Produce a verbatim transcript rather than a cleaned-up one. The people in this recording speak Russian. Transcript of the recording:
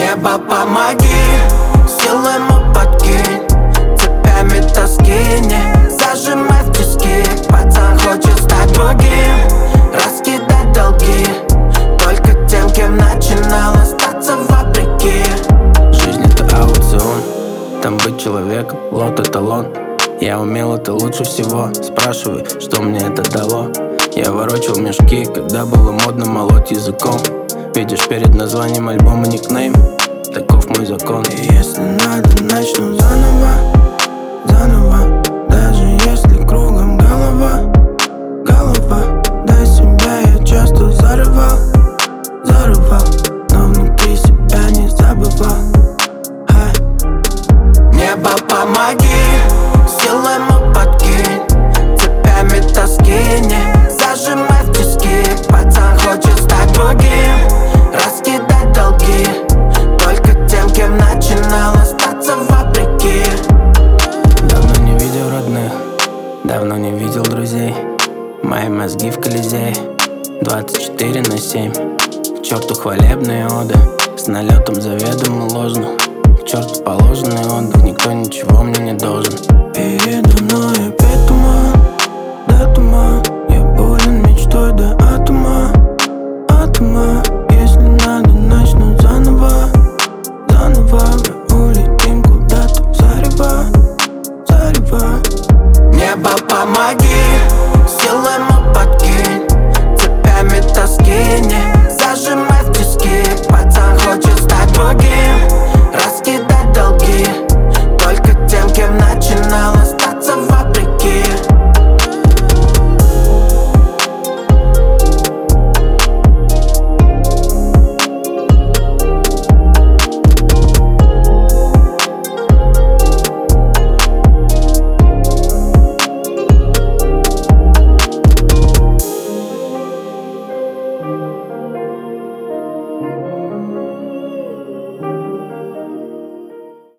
Небо, помоги, силы ему подкинь, цепями тоски не зажимай в тиски. Пацан хочет стать другим, раскидать долги только тем, кем начинал, остаться вопреки. Жизнь — это аукцион, там быть человеком, лот — эталон. Я умел это лучше всего, спрашивай, что мне это дало. Я ворочал мешки, когда было модно молоть языком. Видишь перед названием альбома никнейм, таков мой закон. И если надо, начну заново, заново. Даже если кругом голова, голова. До себя я часто зарывал, зарывал, но внутри себя не забывал. Эй. Небо, помоги, силы ему подкинь, цепями тоски не зажимай в тиски. Пацан хочет стать другим, раскидать долги только тем, кем начинал, остаться вопреки. Давно не видел родных, давно не видел друзей. Мои мозги в Колизее, двадцать четыре на семь. К черту хвалебные оды, с налетом заведомо ложно. К черту положенный отдых, никто ничего мне не должен. Передо мной